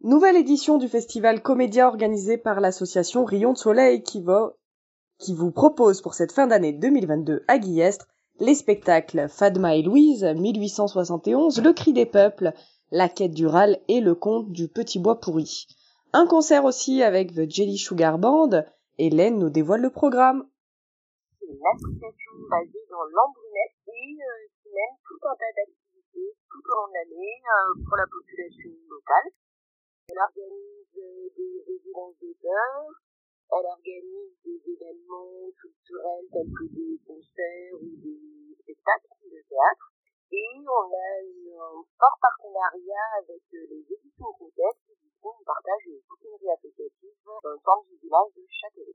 Nouvelle édition du festival Comédia organisé par l'association Rayons de Soleil qui vous propose pour cette fin d'année 2022 à Guillestre les spectacles Fadma et Louise, 1871, Le Cri des Peuples, La Quête du Râle et Le Conte du Petit Bois Pourri. Un concert aussi avec The Jelly Sugar Band. Hélène nous dévoile le programme. C'est une association basée dans l'Ambrinette et qui mène tout un tas d'activités tout au long de l'année pour la population locale. Elle organise des résidences d'auteurs, elle organise des événements culturels tels que des concerts ou des spectacles de théâtre. Et on a un fort partenariat avec les éditions Contexte, du coup on partage une bouquinerie associative dans le centre du village de Châtelet.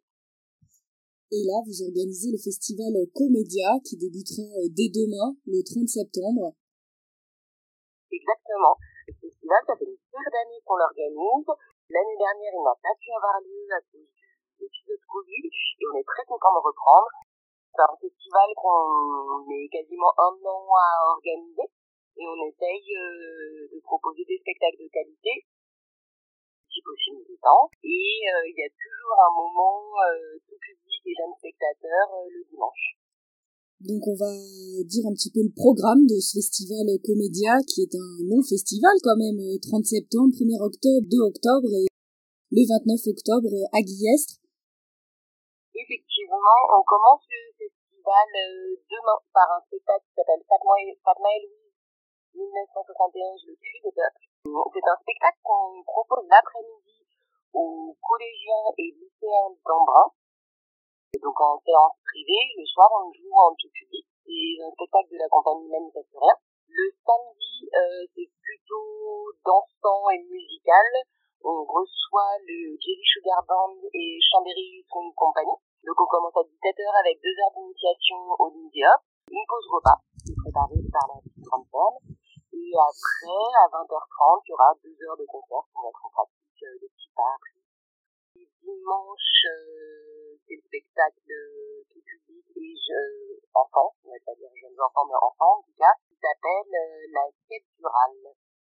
Et là, vous organisez le festival Comédia qui débutera dès demain, le 30 septembre. Exactement. Le festival, ça fait une paire d'années qu'on l'organise. L'année dernière, il n'a pas pu avoir lieu à cause du épisode Covid et on est très content de reprendre. C'est un festival qu'on met quasiment un an à organiser et on essaye de proposer des spectacles de qualité, si possible militants. Et il y a toujours un moment tout public et jeunes spectateurs le dimanche. Donc on va dire un petit peu le programme de ce festival Comédia qui est un long festival quand même, 30 septembre, 1er octobre, 2 octobre et le 29 octobre à Guillestre. Effectivement, on commence le festival demain par un spectacle qui s'appelle Fadma et Louise, 1971, Le Cri des Peuples. C'est un spectacle qu'on propose l'après-midi aux collégiens et lycéens d'Embrun. Donc en séance privée, le soir on joue en tout public. C'est un spectacle de la compagnie Manifeste-Rien. Le samedi, c'est plutôt dansant et musical. On reçoit le Jelly Sugar Band et Chambéry Son Compagnie. Donc on commence à 17h avec 2 heures d'initiation au Lydia, une pause repas qui est préparée par la petite grande femme. Et après, à 20h30, il y aura 2 heures de concert pour mettre en pratique des petits pas appris. Dimanche, c'est le spectacle tout public et enfants, on va pas dire jeunes enfants, mais enfants en tout cas, qui s'appelle La Quête du Râle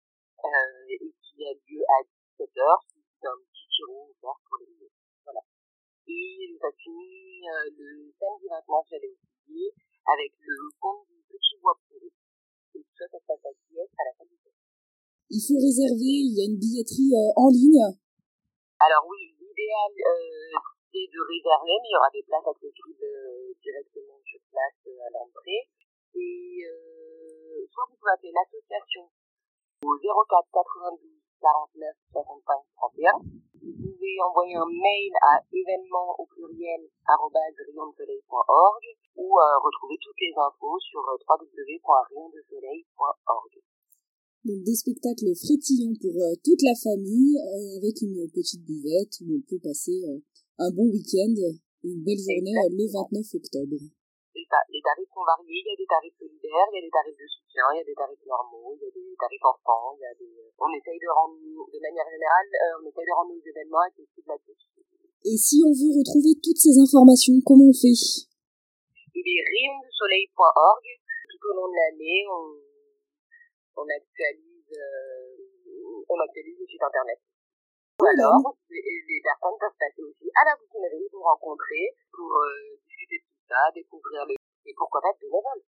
et qui a lieu à 17h, c'est un petit tiro ouvert pour les lieux. Voilà. Et ça finit le samedi 29, j'allais oublier, avec le conte du Petit Bois Pourri. Et tout ça, ça se passe à Guillestre à la salle du Fête. Il faut réserver, il y a une billetterie en ligne. Alors oui, l'idéal c'est de réserver, mais il y aura des places accessibles directement sur place à l'entrée. Et soit vous pouvez appeler l'association au 04 92 49 65 31. Vous pouvez envoyer un mail à événement au pluriel @rayondesoleil.org ou retrouver toutes les infos sur www.rayondesoleil.org. Donc des spectacles frétillants pour toute la famille avec une petite buvette où on peut passer un bon week-end et une belle journée le 29 octobre. C'est ça. Les tarifs sont variés. Il y a des tarifs solidaires, il y a des tarifs de soutien, il y a des tarifs normaux, il y a des tarifs enfants, il y a des... On essaye de rendre, de manière générale, on essaye de rendre nos événements accessibles à tous. Et si on veut retrouver toutes ces informations, comment on fait? Il est rayondesoleil.org. Tout au long de l'année, on actualise le site internet. Ou alors, les personnes peuvent passer aussi à la bouquinerie pour rencontrer, pour discuter de tout ça, découvrir et pourquoi pas de bénévoles.